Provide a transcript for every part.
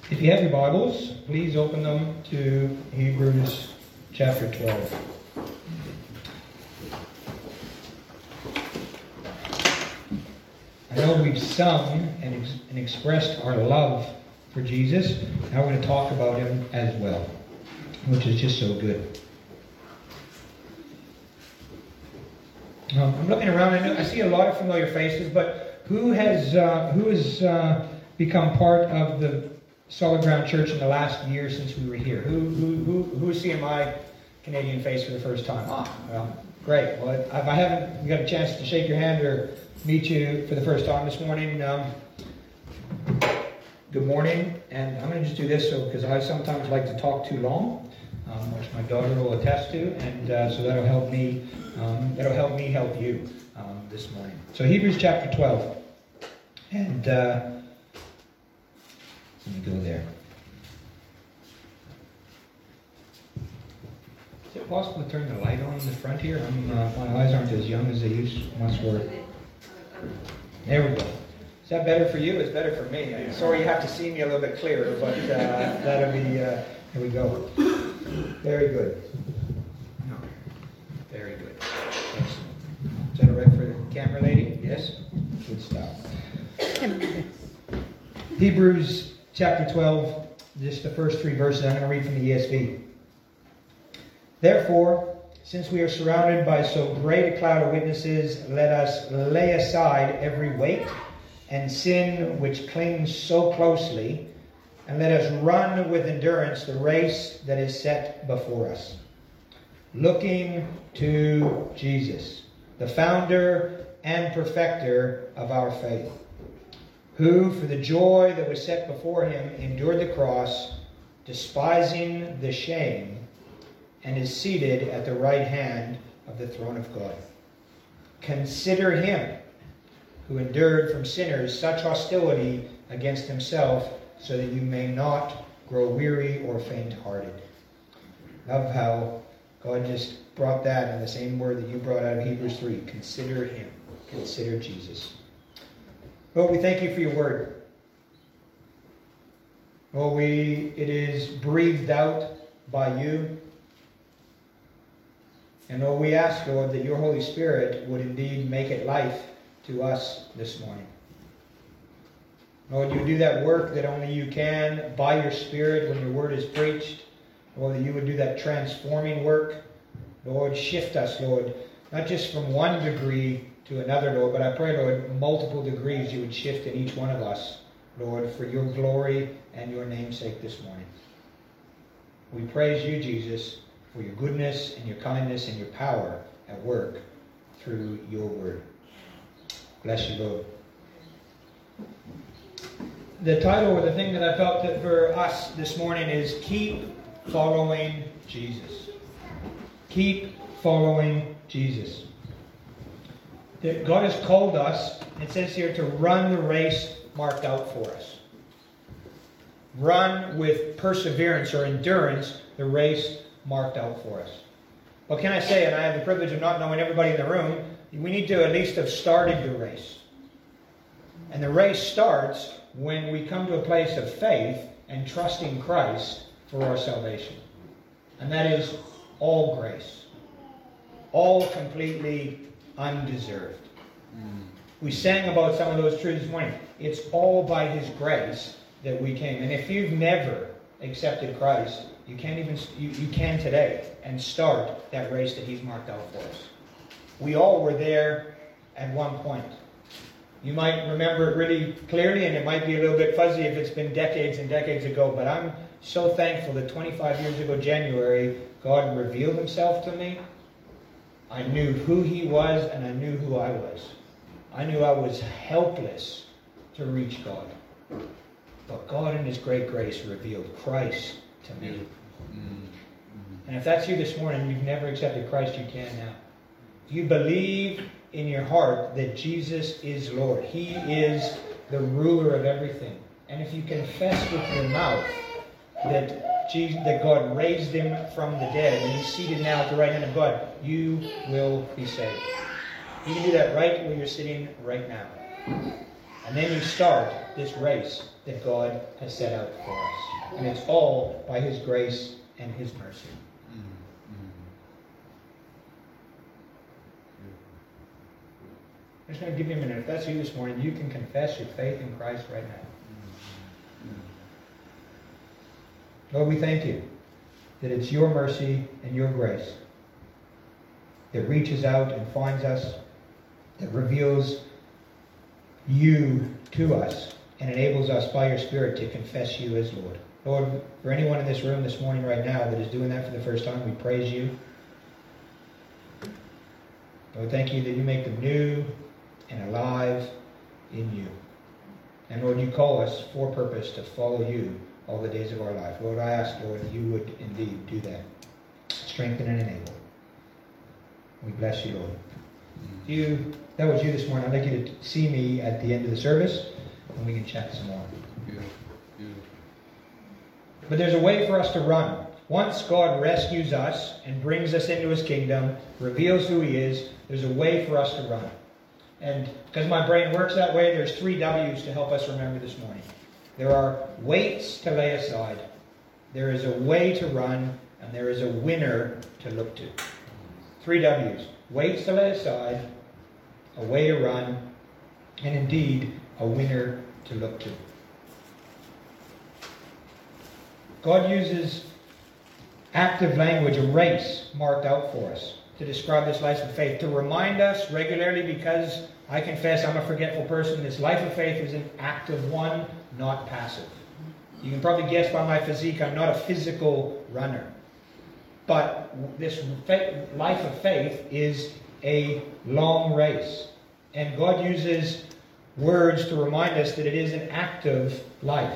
If you have your Bibles, please open them to Hebrews chapter 12. I know we've sung and expressed our love for Jesus. Now we're going to talk about him as well, which is just so good. I'm looking around. I see a lot of familiar faces, but who has become part of the Solid Ground Church in the last year since we were here? Who's seeing my Canadian face for the first time? Well, great. Well, if I haven't got a chance to shake your hand or meet you for the first time this morning, good morning. And I'm going to just do this because I sometimes like to talk too long, which my daughter will attest to, and so that'll help me. That'll help me help you this morning. So Hebrews chapter 12, and let me go there. Is it possible to turn the light on in the front here? My eyes aren't as young as they once were. There we go. Is that better for you? It's better for me. I'm sorry you have to see me a little bit clearer, but that'll be, here we go. Very good. Very good. Excellent. Is that all right for the camera lady? Yes? Good stuff. Hebrews chapter 12, just the first 3 verses. I'm going to read from the ESV. Therefore, since we are surrounded by so great a cloud of witnesses, let us lay aside every weight and sin which clings so closely, and let us run with endurance the race that is set before us, looking to Jesus, the founder and perfecter of our faith, who, for the joy that was set before him, endured the cross, despising the shame, and is seated at the right hand of the throne of God. Consider him who endured from sinners such hostility against himself, so that you may not grow weary or faint-hearted. Love how God just brought that in the same word that you brought out of Hebrews 3. Consider him. Consider Jesus. Lord, we thank you for your word. Lord, it is breathed out by you. And Lord, we ask, Lord, that your Holy Spirit would indeed make it life to us this morning. Lord, you do that work that only you can by your Spirit when your word is preached. Lord, that you would do that transforming work. Lord, shift us, Lord, not just from one degree to another, Lord, but I pray, Lord, multiple degrees you would shift in each one of us, Lord, for your glory and your namesake this morning. We praise you, Jesus, for your goodness and your kindness and your power at work through your word. Bless you, Lord. The title, or the thing that I felt that for us this morning, is Keep Following Jesus. Keep following Jesus. That God has called us, it says here, to run the race marked out for us. Run with perseverance or endurance the race marked out for us. What can I say? And I have the privilege of not knowing everybody in the room. We need to at least have started the race. And the race starts when we come to a place of faith and trusting Christ for our salvation. And that is all grace. All completely undeserved. We sang about some of those truths this morning. It's all by his grace that we came. And if you've never accepted Christ, you can today and start that race that he's marked out for us. We all were there at one point. You might remember it really clearly, and it might be a little bit fuzzy if it's been decades and decades ago, but I'm so thankful that 25 years ago, January, God revealed himself to me. I knew who he was, and I knew who I was. I knew I was helpless to reach God. But God in his great grace revealed Christ to me. And if that's you this morning, you've never accepted Christ, you can now. If you believe in your heart that Jesus is Lord, he is the ruler of everything. And if you confess with your mouth that God raised him from the dead and he's seated now at the right hand of God, you will be saved. You can do that right where you're sitting right now. And then you start this race that God has set out for us. And it's all by His grace and His mercy. I'm just going to give you a minute. If that's you this morning, you can confess your faith in Christ right now. Lord, we thank you that it's your mercy and your grace that reaches out and finds us, that reveals you to us, and enables us by your Spirit to confess you as Lord. Lord, for anyone in this room this morning right now that is doing that for the first time, we praise you. Lord, thank you that you make them new and alive in you. And Lord, you call us for purpose to follow you all the days of our life. Lord, I ask, Lord, that you would indeed do that. Strengthen and enable. We bless you, Lord. If that was you this morning, I'd like you to see me at the end of the service, and we can chat some more. But there's a way for us to run. Once God rescues us and brings us into His kingdom, reveals who He is, there's a way for us to run. And because my brain works that way, there's 3 W's to help us remember this morning. There are weights to lay aside. There is a way to run, and there is a winner to look to. 3 W's. Weights to lay aside, a way to run, and indeed, a winner to look to. God uses active language, a race marked out for us, to describe this life of faith, to remind us regularly, because I confess I'm a forgetful person, this life of faith is an active one, not passive. You can probably guess by my physique, I'm not a physical runner. But this life of faith is a long race. And God uses words to remind us that it is an active life.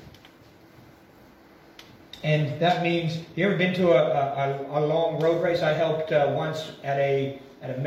And that means, you ever been to a long road race? I helped once at a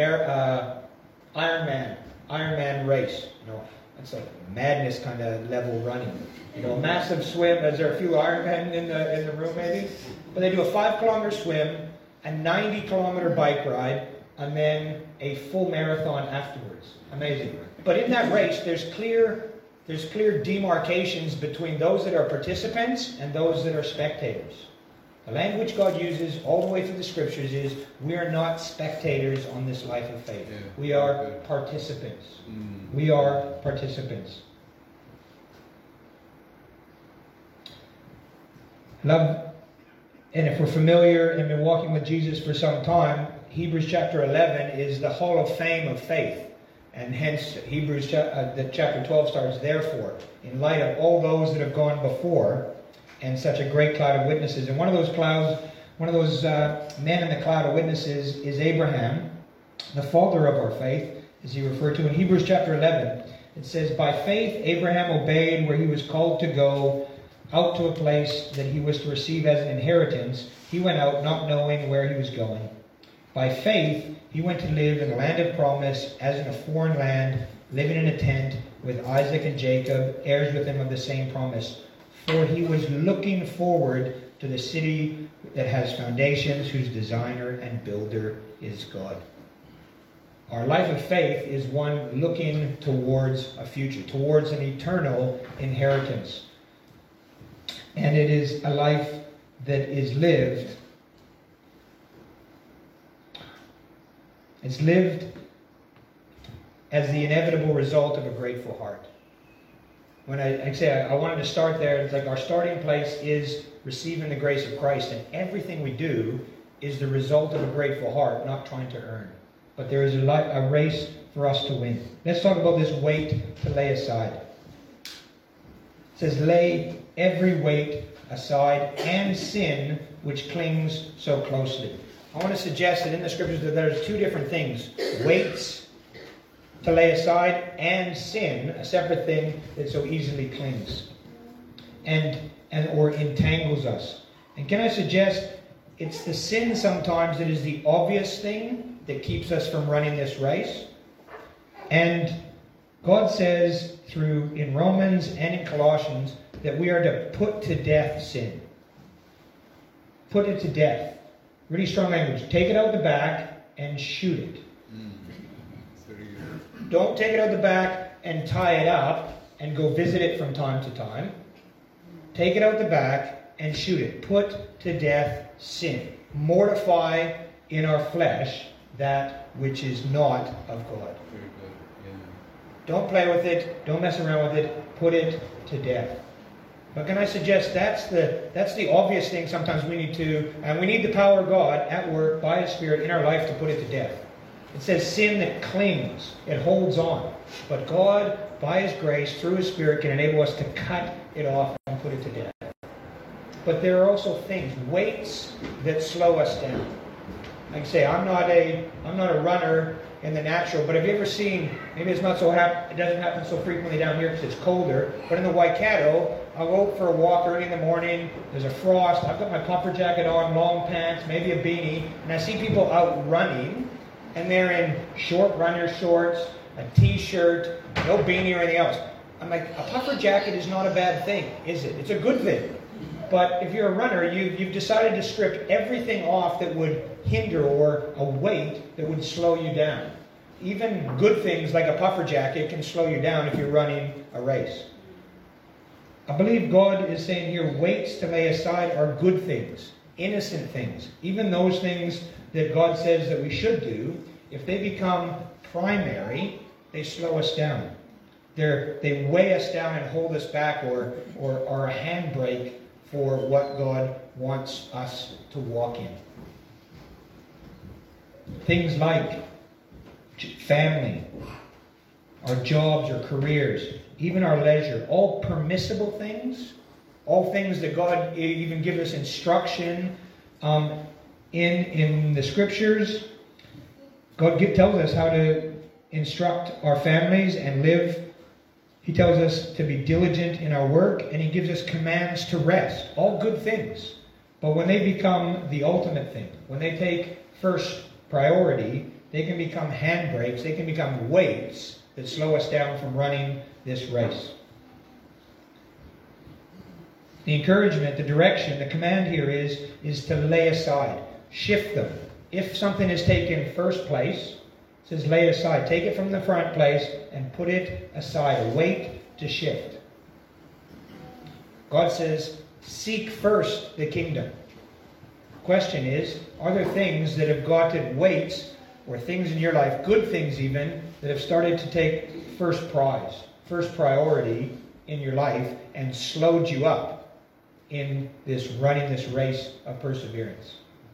Ironman race. You know, it's like madness kind of level running. You know, massive swim. Is there a few Ironmen in the room maybe? But they do a 5-kilometer swim, a 90-kilometer bike ride, and then a full marathon afterwards. Amazing. But in that race, there's clear demarcations between those that are participants and those that are spectators. The language God uses all the way through the Scriptures is, we are not spectators on this life of faith. Yeah, we are participants. We are participants. And if we're familiar and been walking with Jesus for some time, Hebrews chapter 11 is the hall of fame of faith. And hence, Hebrews chapter 12 starts, therefore, in light of all those that have gone before, and such a great cloud of witnesses. And one of those men in the cloud of witnesses is Abraham, the father of our faith, as he referred to in Hebrews chapter 11. It says, by faith Abraham obeyed where he was called to go, out to a place that he was to receive as an inheritance. He went out not knowing where he was going. By faith, he went to live in the land of promise, as in a foreign land, living in a tent with Isaac and Jacob, heirs with him of the same promise. For he was looking forward to the city that has foundations, whose designer and builder is God. Our life of faith is one looking towards a future, towards an eternal inheritance. And it is a life that is lived. It's lived as the inevitable result of a grateful heart. When I say I wanted to start there, it's like our starting place is receiving the grace of Christ, and everything we do is the result of a grateful heart, not trying to earn. But there is a race for us to win. Let's talk about this weight to lay aside. It says, lay every weight aside and sin which clings so closely. I want to suggest that in the Scriptures that there's 2 different things. Weights to lay aside, and sin, a separate thing that so easily clings or entangles us. And can I suggest it's the sin sometimes that is the obvious thing that keeps us from running this race. And God says in Romans and in Colossians that we are to put to death sin. Put it to death. Really strong language. Take it out the back and shoot it. Don't take it out the back and tie it up and go visit it from time to time. Take it out the back and shoot it. Put to death sin. Mortify in our flesh that which is not of God. Very good. Yeah. Don't play with it. Don't mess around with it. Put it to death. But can I suggest that's the obvious thing sometimes we need to, and we need the power of God at work by His Spirit in our life to put it to death. It says sin that clings, it holds on. But God, by His grace, through His Spirit, can enable us to cut it off and put it to death. But there are also things, weights that slow us down. Like I say, I'm not a runner in the natural, but have you ever seen, maybe it's not so it doesn't happen so frequently down here because it's colder, but in the Waikato, I'll go for a walk early in the morning, there's a frost, I've got my puffer jacket on, long pants, maybe a beanie, and I see people out running, and they're in short runner shorts, a t-shirt, no beanie or anything else. I'm like, a puffer jacket is not a bad thing, is it? It's a good thing. But if you're a runner, you've decided to strip everything off that would hinder or a weight that would slow you down. Even good things like a puffer jacket can slow you down if you're running a race. I believe God is saying here, weights to lay aside are good things, innocent things. Even those things that God says that we should do, if they become primary, they slow us down. They weigh us down and hold us back or are a handbrake for what God wants us to walk in. Things like family, our jobs or careers, even our leisure, all permissible things, all things that God even gives us instruction in the Scriptures. God tells us how to instruct our families and live. He tells us to be diligent in our work, and He gives us commands to rest. All good things. But when they become the ultimate thing, when they take first priority, they can become handbrakes, they can become weights that slow us down from running this race. The encouragement, the direction, the command here is to lay aside. Shift them. If something is taken first place, it says lay aside. Take it from the front place and put it aside. A weight to shift. God says, seek first the kingdom. Question is, are there things that have gotten weights or things in your life, good things even, that have started to take first priority in your life and slowed you up in this running this race of perseverance?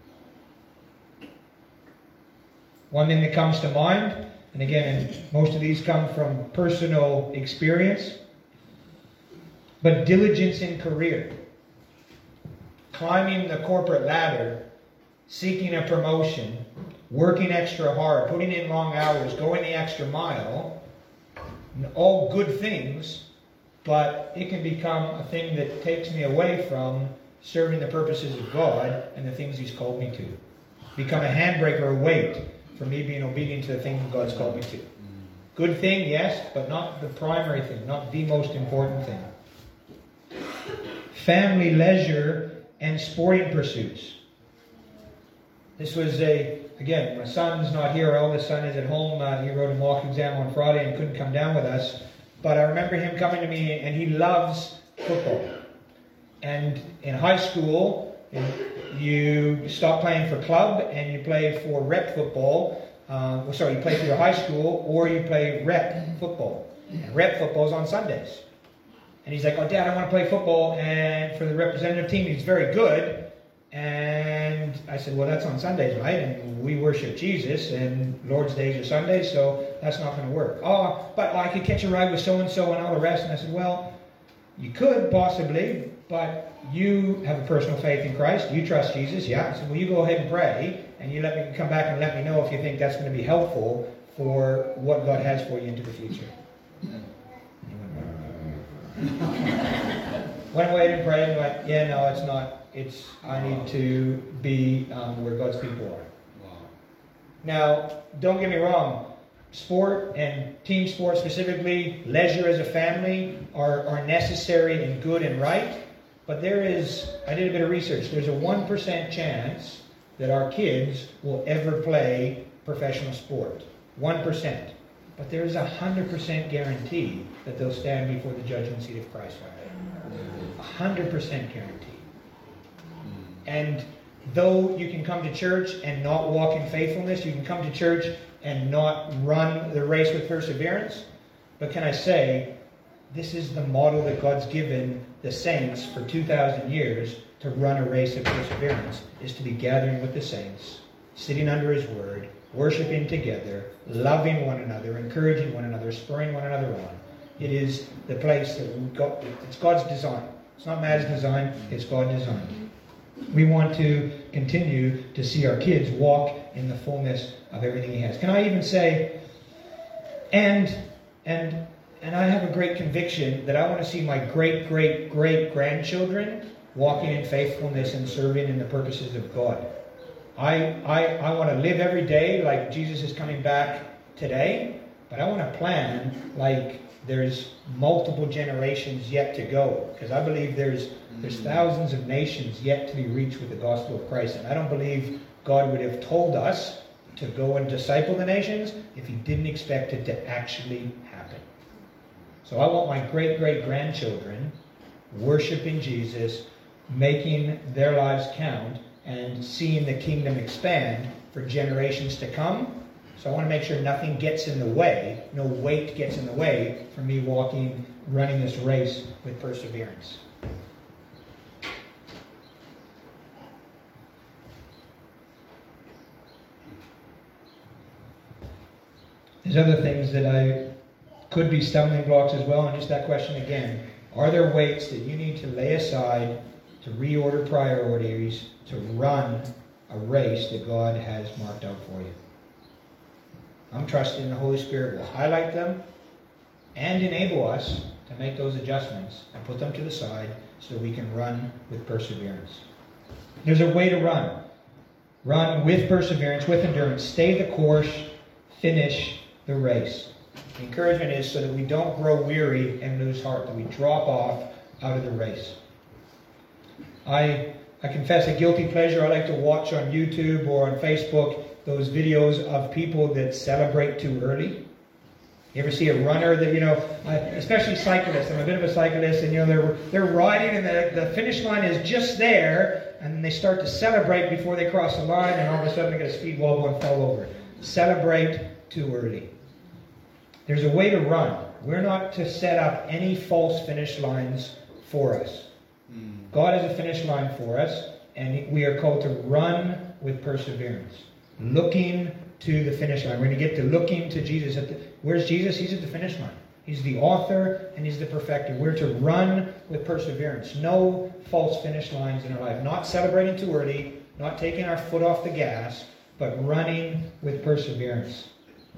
One thing that comes to mind, and again, most of these come from personal experience, but diligence in career. Climbing the corporate ladder, seeking a promotion, working extra hard, putting in long hours, going the extra mile, all good things, but it can become a thing that takes me away from serving the purposes of God and the things He's called me to. Become a handbrake or a weight for me being obedient to the things God's called me to. Good thing, yes, but not the primary thing, not the most important thing. Family, leisure, and sporting pursuits. This was again, my son's not here, our eldest son is at home. He wrote a mock exam on Friday and couldn't come down with us. But I remember him coming to me, and he loves football. And in high school, you stop playing for club and you play for rep football. You play for your high school or you play rep football. And rep football is on Sundays. And he's like, oh, Dad, I want to play football and for the representative team. He's very good. And I said, well, that's on Sundays, right? And we worship Jesus, and Lord's days are Sundays, so that's not going to work. Oh, but I could catch a ride with so-and-so and all the rest. And I said, well, you could possibly, but you have a personal faith in Christ. You trust Jesus, yeah. I said, well, you go ahead and pray, and you let me come back and let me know if you think that's going to be helpful for what God has for you into the future. Went away and prayed and went, yeah, no, it's not. I need to be where God's people are. Wow. Now, don't get me wrong. Sport and team sport specifically, leisure as a family are necessary and good and right. But I did a bit of research, there's a 1% chance that our kids will ever play professional sport. 1%. But there's 100% guarantee that they'll stand before the judgment seat of Christ one day. 100% guarantee. And though you can come to church and not walk in faithfulness, you can come to church and not run the race with perseverance, but can I say, this is the model that God's given the saints for 2,000 years to run a race of perseverance, is to be gathering with the saints, sitting under His Word, worshiping together, loving one another, encouraging one another, spurring one another on. It is the place that it's God's design. It's not man's design, it's God's design. We want to continue to see our kids walk in the fullness of everything He has. Can I even say, and I have a great conviction that I want to see my great-great-great-grandchildren walking in faithfulness and serving in the purposes of God. I want to live every day like Jesus is coming back today, but I want to plan like there's multiple generations yet to go, because I believe there's thousands of nations yet to be reached with the gospel of Christ, and I don't believe God would have told us to go and disciple the nations if He didn't expect it to actually happen. So I want my great-great-grandchildren worshiping Jesus, making their lives count, and seeing the kingdom expand for generations to come. So I want to make sure nothing gets in the way, no weight gets in the way for me running this race with perseverance. There's other things that could be stumbling blocks as well, and just that question again. Are there weights that you need to lay aside to reorder priorities to run a race that God has marked out for you? I'm trusting the Holy Spirit will highlight them and enable us to make those adjustments and put them to the side so we can run with perseverance. There's a way to run. Run with perseverance, with endurance. Stay the course. Finish the race. The encouragement is so that we don't grow weary and lose heart, that we drop off out of the race. I confess a guilty pleasure. I like to watch on YouTube or on Facebook those videos of people that celebrate too early. You ever see a runner that, especially cyclists. I'm a bit of a cyclist, and they're riding and the finish line is just there, and they start to celebrate before they cross the line, and all of a sudden they get a speed wobble and fall over. Celebrate too early. There's a way to run. We're not to set up any false finish lines for us. God has a finish line for us, and we are called to run with perseverance, looking to the finish line. We're going to get to looking to Jesus. Where's Jesus? He's at the finish line. He's the author and He's the perfecter. We're to run with perseverance. No false finish lines in our life. Not celebrating too early, not taking our foot off the gas, but running with perseverance.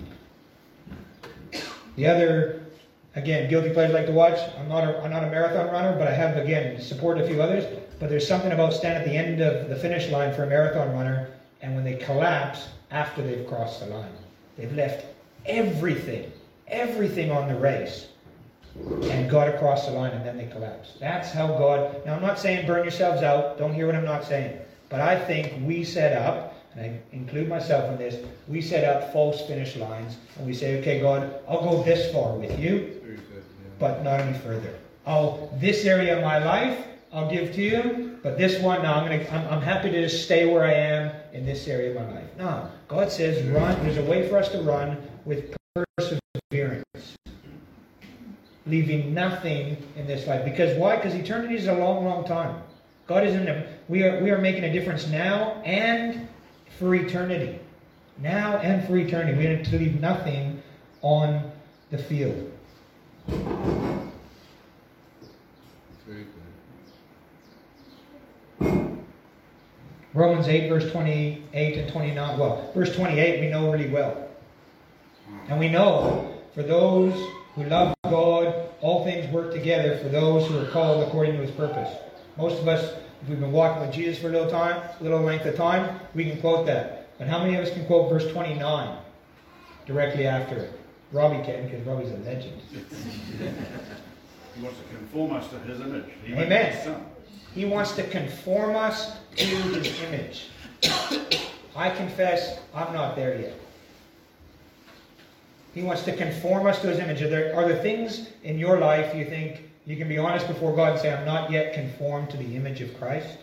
The other, again, guilty pleasure I like to watch. I'm not a marathon runner, but I have, again, supported a few others. But there's something about standing at the end of the finish line for a marathon runner, and when they collapse after they've crossed the line. They've left everything on the race and got across the line, and then they collapse. That's how God... Now, I'm not saying burn yourselves out. Don't hear what I'm not saying. But I think we set up, and I include myself in this, we set up false finish lines, and we say, okay, God, I'll go this far with you, but not any further. This area of my life, I'll give to you, but this one, no, I'm happy to just stay where I am in this area of my life. No, God says run. There's a way for us to run with perseverance, leaving nothing in this life. Because why? Because eternity is a long, long time. God is we are making a difference now and for eternity. Now and for eternity. We need to leave nothing on the field. Very good. Romans 8, verse 28 and 29. Well, verse 28 we know really well. And we know for those who love God, all things work together for those who are called according to His purpose. Most of us, if we've been walking with Jesus for a little length of time, we can quote that. But how many of us can quote verse 29 directly after it? Robbie can, because Robbie's a legend. He wants to conform us to His image. Amen. He wants to conform us to His image. I confess, I'm not there yet. He wants to conform us to His image. Are there things in your life you think you can be honest before God and say, I'm not yet conformed to the image of Christ?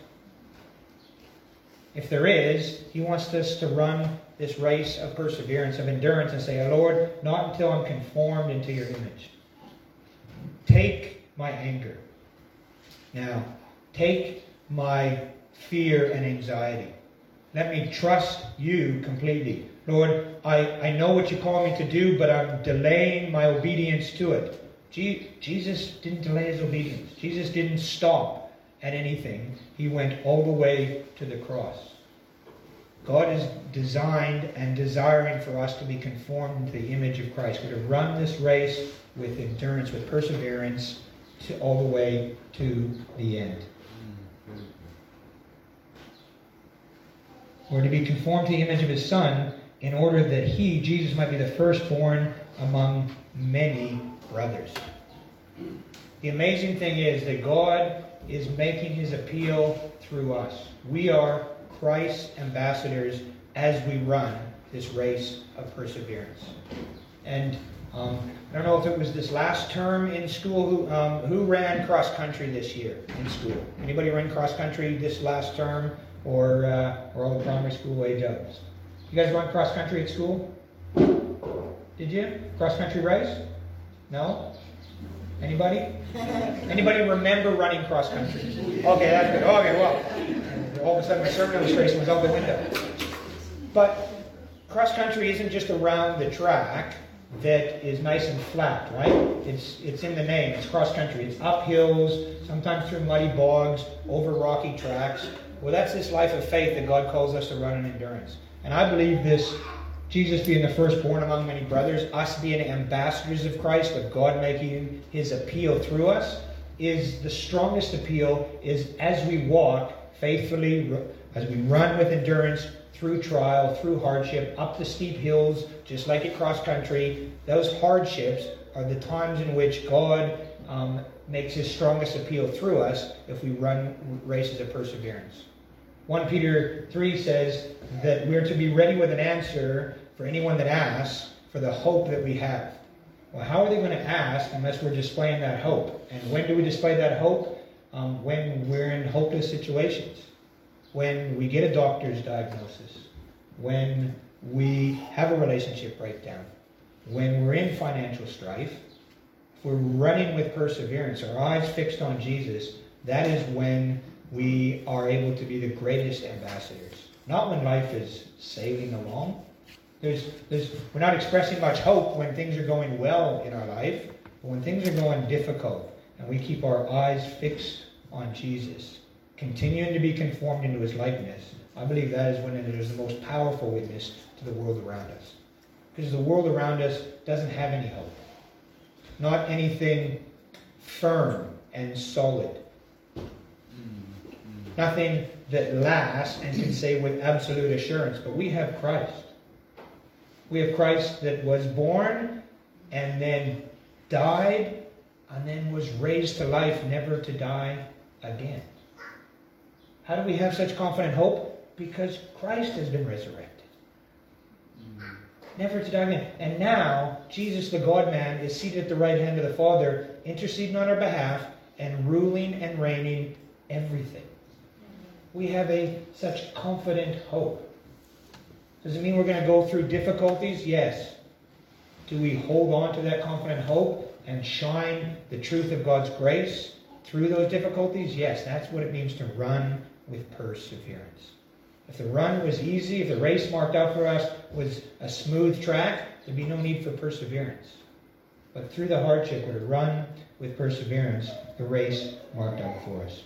If there is, He wants us to run this race of perseverance, of endurance, and say, Lord, not until I'm conformed into your image. Take my anger. Now, take my fear and anxiety. Let me trust you completely. Lord, I know what you call me to do, but I'm delaying my obedience to it. Jesus didn't delay His obedience. Jesus didn't stop at anything. He went all the way to the cross. God is designed and desiring for us to be conformed to the image of Christ. We're to run this race with endurance, with perseverance, all the way to the end. We're to be conformed to the image of His Son in order that He, Jesus, might be the firstborn among many brothers. The amazing thing is that God is making His appeal through us. We are Christ's ambassadors as we run this race of perseverance. And I don't know if it was this last term in school, who ran cross country this year in school? Anybody ran cross country this last term, or all the primary school age ups? You guys run cross country at school? Did you? Cross country race? No? Anybody? Anybody remember running cross country? Okay, that's good. Okay, well, all of a sudden my sermon illustration was out the window. But cross country isn't just around the track that is nice and flat, right? It's in the name. It's cross country. It's up hills, sometimes through muddy bogs, over rocky tracks. Well, that's this life of faith that God calls us to run in endurance. And I believe this, Jesus being the firstborn among many brothers, us being ambassadors of Christ, of God making His appeal through us, is the strongest appeal, is as we walk faithfully, as we run with endurance through trial, through hardship, up the steep hills, just like at cross country. Those hardships are the times in which God makes His strongest appeal through us if we run races of perseverance. 1 Peter 3 says that we're to be ready with an answer for anyone that asks for the hope that we have. Well, how are they going to ask unless we're displaying that hope? And when do we display that hope? When we're in hopeless situations. When we get a doctor's diagnosis. When we have a relationship breakdown. When we're in financial strife. If we're running with perseverance, our eyes fixed on Jesus, that is when we are able to be the greatest ambassadors. Not when life is sailing along. We're not expressing much hope when things are going well in our life, but when things are going difficult and we keep our eyes fixed on Jesus, continuing to be conformed into His likeness, I believe that is when it is the most powerful witness to the world around us. Because the world around us doesn't have any hope. Not anything firm and solid. Nothing that lasts and can say with absolute assurance. But we have Christ. We have Christ that was born and then died and then was raised to life, never to die again. How do we have such confident hope? Because Christ has been resurrected. Never to die again. And now, Jesus the God-man is seated at the right hand of the Father, interceding on our behalf and ruling and reigning everything. We have such confident hope. Does it mean we're going to go through difficulties? Yes. Do we hold on to that confident hope and shine the truth of God's grace through those difficulties? Yes, that's what it means to run with perseverance. If the run was easy, if the race marked out for us was a smooth track, there'd be no need for perseverance. But through the hardship, we're to run with perseverance the race marked out for us.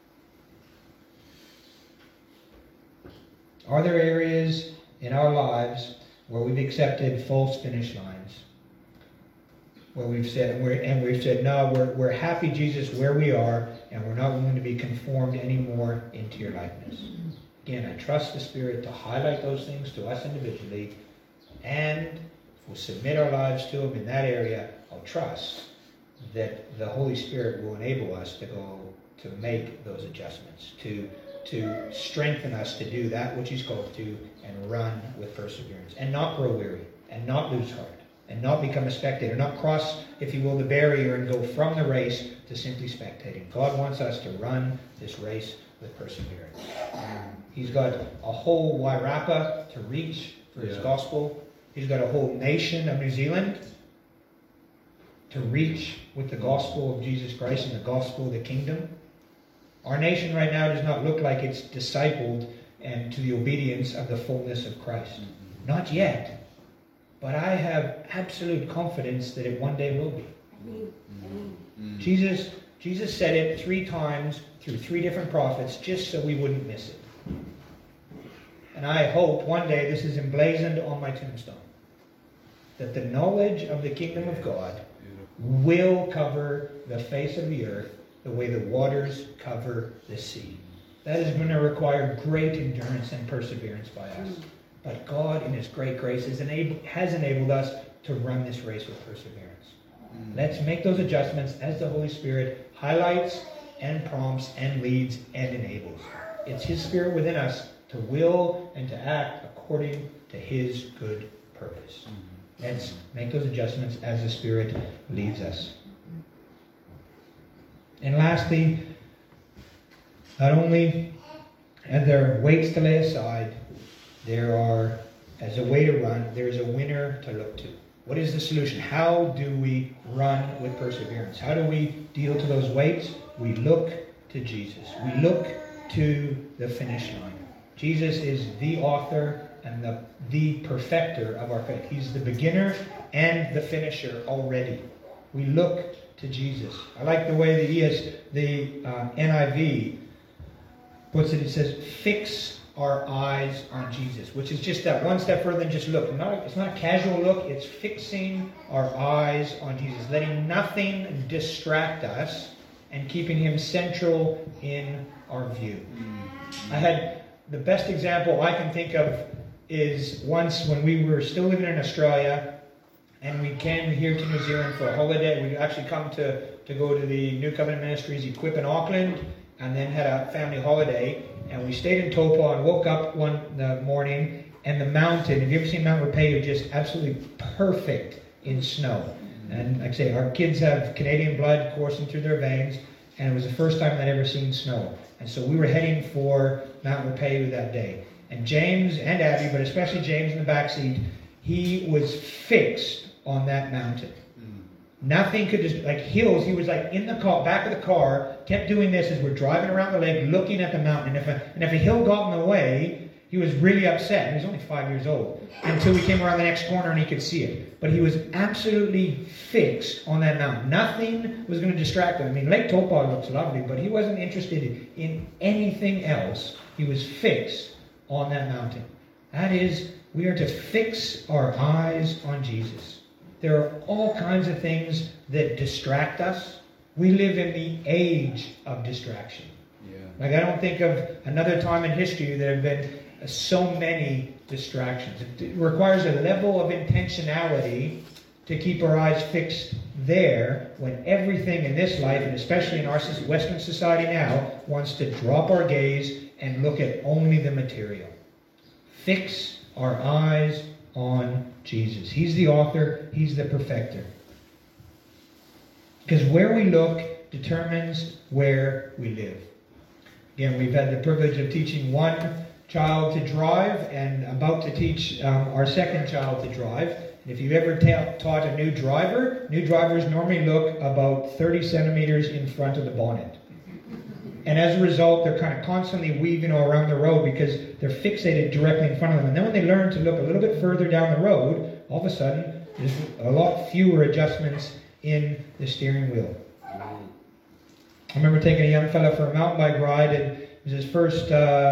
Are there areas in our lives where we've accepted false finish lines? Where we've said, no, we're happy, Jesus, where we are, and we're not willing to be conformed anymore into your likeness. Again, I trust the Spirit to highlight those things to us individually, and if we'll submit our lives to Him in that area, I'll trust that the Holy Spirit will enable us to make those adjustments, to strengthen us to do that which He's called to, and run with perseverance, and not grow weary, and not lose heart. and not become a spectator, not cross, if you will, the barrier and go from the race to simply spectating. God wants us to run this race with perseverance. He's got a whole Wairarapa to reach for his gospel. He's got a whole nation of New Zealand to reach with the gospel of Jesus Christ and the gospel of the kingdom. Our nation right now does not look like it's discipled and to the obedience of the fullness of Christ. Not yet. But I have absolute confidence that it one day will be. Jesus said it 3 times through 3 different prophets just so we wouldn't miss it. And I hope one day this is emblazoned on my tombstone. That the knowledge of the kingdom of God will cover the face of the earth the way the waters cover the sea. That is going to require great endurance and perseverance by us. But God, in His great grace, has enabled us to run this race with perseverance. Let's make those adjustments as the Holy Spirit highlights and prompts and leads and enables. It's His Spirit within us to will and to act according to His good purpose. Let's make those adjustments as the Spirit leads us. And lastly, not only are there weights to lay aside, there are, as a way to run, there is a winner to look to. What is the solution? How do we run with perseverance? How do we deal to those weights? We look to Jesus. We look to the finish line. Jesus is the author and the perfecter of our faith. He's the beginner and the finisher already. We look to Jesus. I like the way the NIV puts it. It says, fix our eyes on Jesus, which is just that one step further than just look. It's not a casual look. It's fixing our eyes on Jesus, letting nothing distract us and keeping Him central in our view. I had the best example I can think of is once when we were still living in Australia and we came here to New Zealand for a holiday. We actually come to go to the New Covenant Ministries Equip in Auckland and then had a family holiday. And we stayed in Taupo and woke up one morning and the mountain, have you ever seen Mount Rapay, was just absolutely perfect in snow. And like I say, our kids have Canadian blood coursing through their veins, and it was the first time they'd ever seen snow. And so we were heading for Mount Rapay that day. And James and Abby, but especially James in the back seat, he was fixed on that mountain. Nothing could just, like hills, he was like in the car, back of the car, kept doing this as we're driving around the lake, looking at the mountain. And if a hill got in the way, he was really upset. He was only 5 years old. Until we came around the next corner and he could see it. But he was absolutely fixed on that mountain. Nothing was going to distract him. I mean, Lake Taupo looks lovely, but he wasn't interested in anything else. He was fixed on that mountain. That is, we are to fix our eyes on Jesus. There are all kinds of things that distract us. We live in the age of distraction. Like, I don't think of another time in history there have been so many distractions. It requires a level of intentionality to keep our eyes fixed there when everything in this life, and especially in our Western society now, wants to drop our gaze and look at only the material. Fix our eyes on Jesus. He's the author. He's the perfecter. Because where we look determines where we live. Again, we've had the privilege of teaching one child to drive and about to teach our second child to drive. And if you've ever taught a new drivers normally look about 30 centimeters in front of the bonnet. And as a result, they're kind of constantly weaving around the road because they're fixated directly in front of them. And then when they learn to look a little bit further down the road, all of a sudden, there's a lot fewer adjustments in the steering wheel. I remember taking a young fella for a mountain bike ride, and it was his first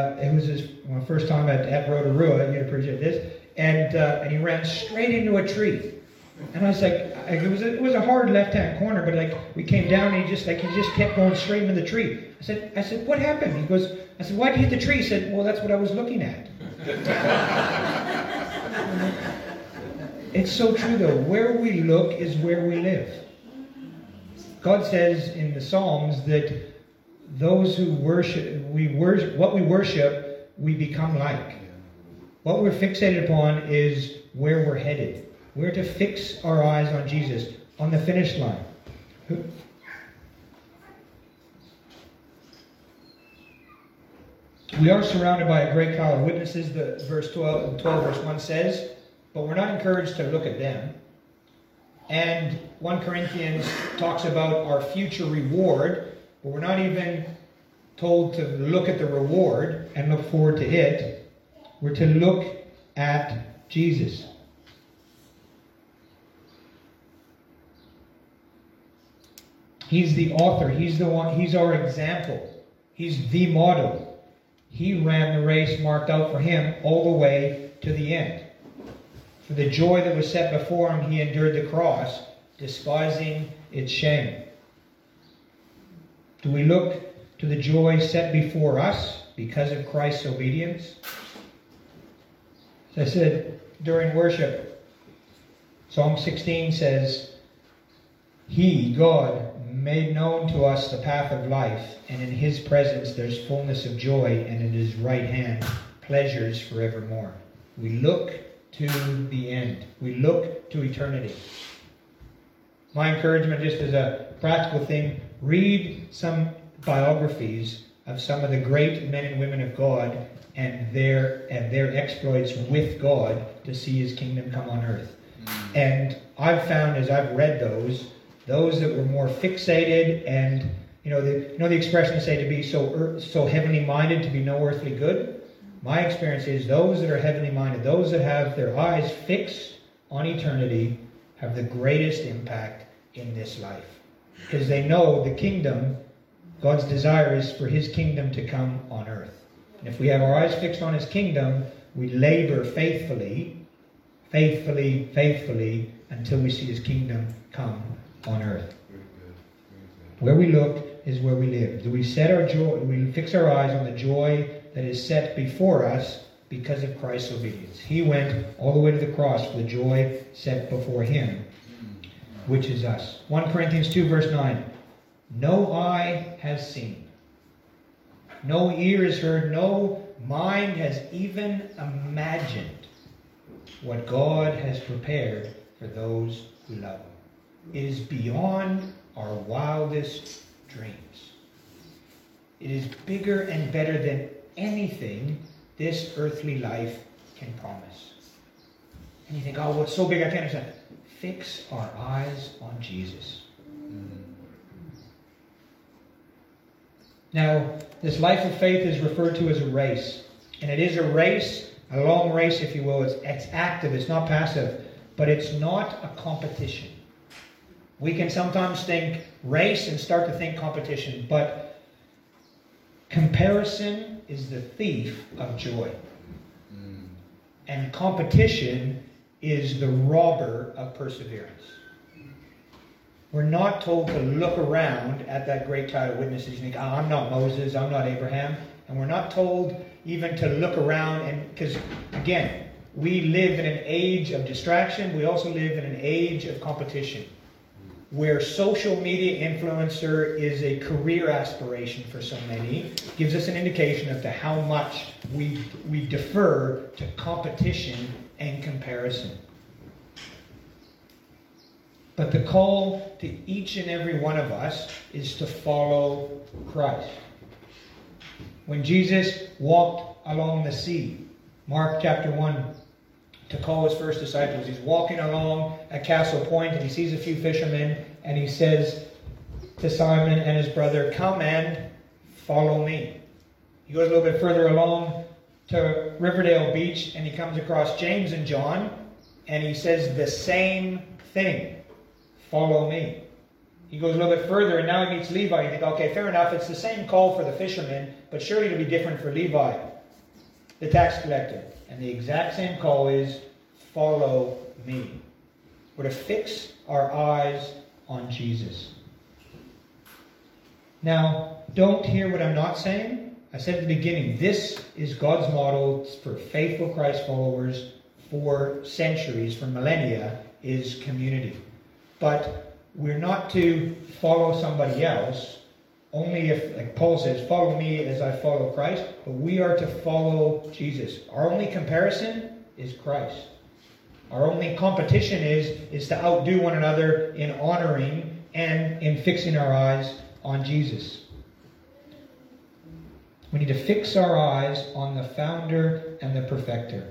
time at Rotorua. You'd appreciate this. And he ran straight into a tree. And I was like, it was a hard left-hand corner, but like we came down and he just kept going straight into the tree. I said, what happened? He goes, I said, why'd you hit the tree? He said, well, that's what I was looking at. It's so true though. Where we look is where we live. God says in the Psalms that those who worship, what we worship, we become like. What we're fixated upon is where we're headed. We're to fix our eyes on Jesus, on the finish line. We are surrounded by a great cloud of witnesses, the verse 12 verse 1 says, but we're not encouraged to look at them. And 1 Corinthians talks about our future reward, but we're not even told to look at the reward and look forward to it. We're to look at Jesus. He's the author. He's the one. He's our example. He's the model. He ran the race marked out for him all the way to the end. For the joy that was set before him, he endured the cross, despising its shame. Do we look to the joy set before us because of Christ's obedience? As I said during worship, Psalm 16 says, He, God, made known to us the path of life, and in His presence there's fullness of joy, and in His right hand pleasures forevermore. We look to the end. We look to eternity. My encouragement, just as a practical thing, read some biographies of some of the great men and women of God and their exploits with God to see His kingdom come on earth. And I've found, as I've read those that were more fixated and, the expression say to be so heavenly minded to be no earthly good. My experience is those that are heavenly minded, those that have their eyes fixed on eternity, have the greatest impact in this life. Because they know the kingdom, God's desire is for His kingdom to come on earth. And if we have our eyes fixed on His kingdom, we labor faithfully, until we see His kingdom come on earth. Very good. Very good. Where we look is where we live. Do we set our joy? Do we fix our eyes on the joy that is set before us because of Christ's obedience? He went all the way to the cross for the joy set before Him, which is us. 1 Corinthians 2 verse 9. No eye has seen, no ear has heard, no mind has even imagined what God has prepared for those who love Him. It is beyond our wildest dreams. It is bigger and better than anything this earthly life can promise. And you think, oh, what's so big I can't understand? Fix our eyes on Jesus. Now, this life of faith is referred to as a race. And it is a race, a long race, if you will. It's active, it's not passive. But it's not a competition. We can sometimes think race and start to think competition. But comparison is the thief of joy. And competition is the robber of perseverance. We're not told to look around at that great cloud of witnesses and think, oh, I'm not Moses, I'm not Abraham. And we're not told even to look around, because, again, we live in an age of distraction. We also live in an age of competition, where social media influencer is a career aspiration for so many. Gives us an indication as to how much we defer to competition and comparison. But the call to each and every one of us is to follow Christ. When Jesus walked along the sea, Mark chapter 1, to call His first disciples, He's walking along at Castle Point and He sees a few fishermen and He says to Simon and his brother, come and follow me. He goes a little bit further along to Riverdale Beach and he comes across James and John and he says the same thing. Follow me. He goes a little bit further and now he meets Levi. You think, okay, fair enough. It's the same call for the fishermen, but surely it'll be different for Levi, the tax collector. And the exact same call is, follow me. We're to fix our eyes on Jesus. Now, don't hear what I'm not saying. I said at the beginning, this is God's model for faithful Christ followers for centuries, for millennia, is community. But we're not to follow somebody else, only if, like Paul says, follow me as I follow Christ, but we are to follow Jesus. Our only comparison is Christ. Our only competition is to outdo one another in honoring and in fixing our eyes on Jesus. We need to fix our eyes on the founder and the perfecter.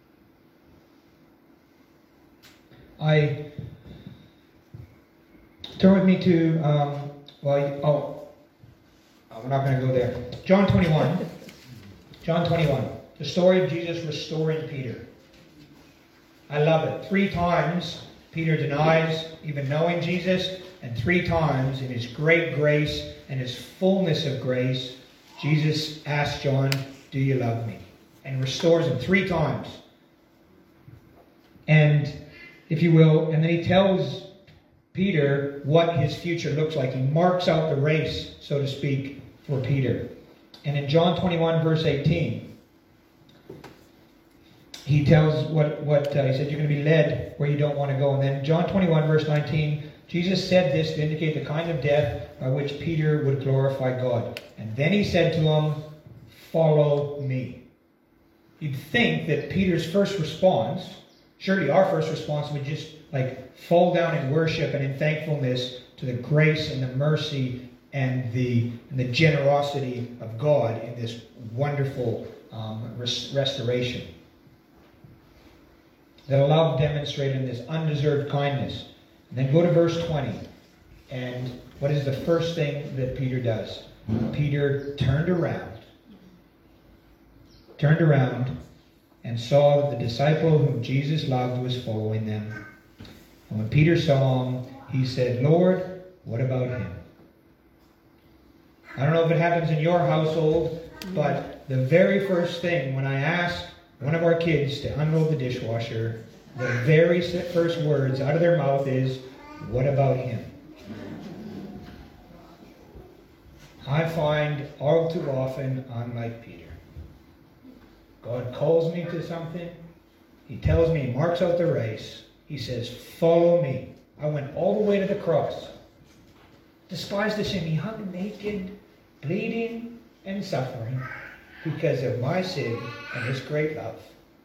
Turn with me to, we're not going to go there. John 21. John 21. The story of Jesus restoring Peter. I love it. 3 times Peter denies even knowing Jesus, and 3 times in his great grace and his fullness of grace, Jesus asks John, "Do you love me?" And restores him 3 times. And, if you will, and then he tells Peter what his future looks like. He marks out the race, so to speak, for Peter. And in John 21, verse 18, he tells he said, you're going to be led where you don't want to go. And then John 21, verse 19, Jesus said this to indicate the kind of death by which Peter would glorify God. And then he said to him, "Follow me." You'd think that Peter's first response, surely our first response, would just fall down in worship and in thankfulness to the grace and the mercy and the generosity of God in this wonderful restoration. The love demonstrated in this undeserved kindness. And then go to verse 20. And what is the first thing that Peter does? Peter turned around and saw that the disciple whom Jesus loved was following them. And when Peter saw him, he said, "Lord, what about him?" I don't know if it happens in your household, but the very first thing when I ask one of our kids to unload the dishwasher, the very first words out of their mouth is, "What about him?" I find all too often I'm like Peter. God calls me to something. He tells me, he marks out the race. He says, "Follow me." I went all the way to the cross. Despised the sin. He hung naked, bleeding and suffering because of my sin and his great love.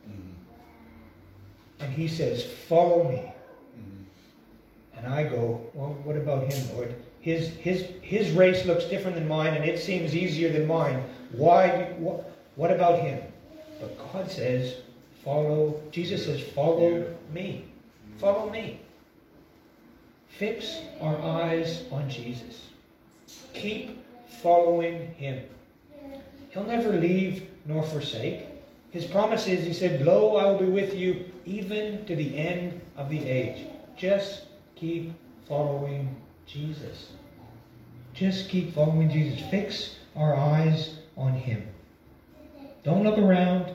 And he says, "Follow me." And I go, "Well, what about him, Lord? His race looks different than mine, and it seems easier than mine. What about him?" But God says, Jesus says, "Follow me." Follow me. Fix our eyes on Jesus. Keep following him. He'll never leave nor forsake. His promise is, he said, "Lo, I will be with you even to the end of the age." Just keep following Jesus. Just keep following Jesus. Fix our eyes on him. Don't look around.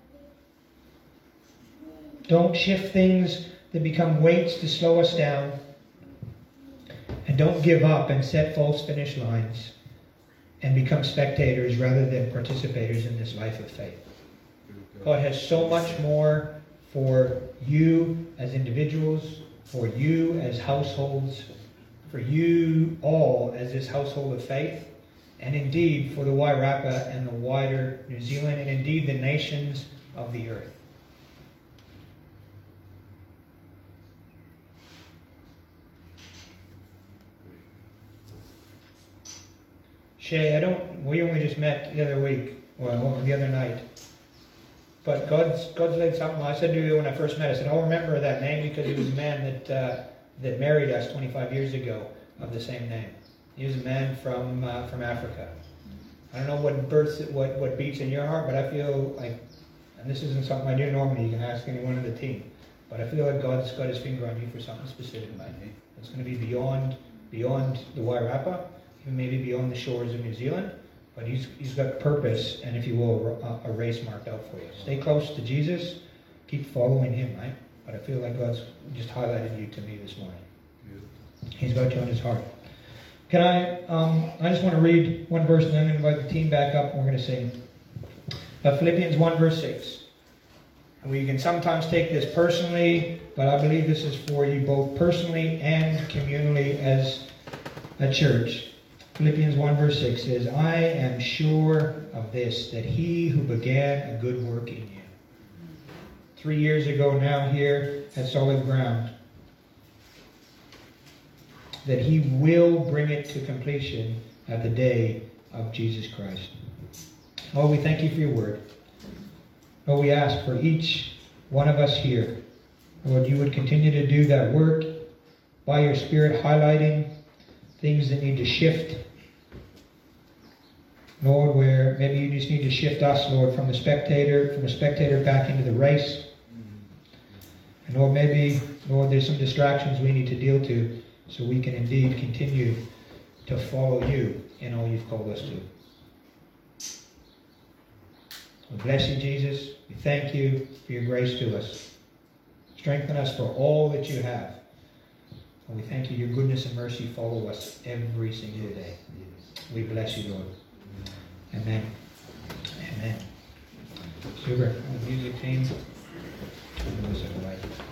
Don't shift things that become weights to slow us down. And don't give up and set false finish lines and become spectators rather than participators in this life of faith. God has so much more for you as individuals, for you as households, for you all as this household of faith, and indeed for the Wairarapa and the wider New Zealand, and indeed the nations of the earth. Shay, we only just met the other week, well, the other night. But God's laid something. I said to you when I first met, I said, I'll remember that name because he was a man that married us 25 years ago of the same name. He was a man from Africa. I don't know what beats in your heart, but I feel like, and this isn't something I do normally, you can ask anyone on the team, but I feel like God's got his finger on you for something specific about me. It's going to be beyond the Wairarapa, even maybe beyond the shores of New Zealand, but he's got purpose and, if you will, a race marked out for you. Stay close to Jesus, keep following him, right? But I feel like God's just highlighted you to me this morning. He's got you on his heart. Can I just want to read one verse and then I'm going to invite the team back up and we're going to sing. Philippians 1 verse 6. And we can sometimes take this personally, but I believe this is for you both personally and communally as a church. Philippians 1 verse 6 says, "I am sure of this, that he who began a good work in you." 3 years ago now here at Solid Ground, that He will bring it to completion at the day of Jesus Christ. Lord, we thank You for Your word. Lord, we ask for each one of us here, Lord, You would continue to do that work by Your Spirit, highlighting things that need to shift. Lord, where maybe You just need to shift us, Lord, from the spectator back into the race. And Lord, maybe, Lord, there's some distractions we need to deal to so we can indeed continue to follow You in all You've called us to. We bless You, Jesus. We thank You for Your grace to us. Strengthen us for all that You have. And we thank You, Your goodness and mercy follow us every single day. We bless You, Lord. Amen. Amen. Super. The music team.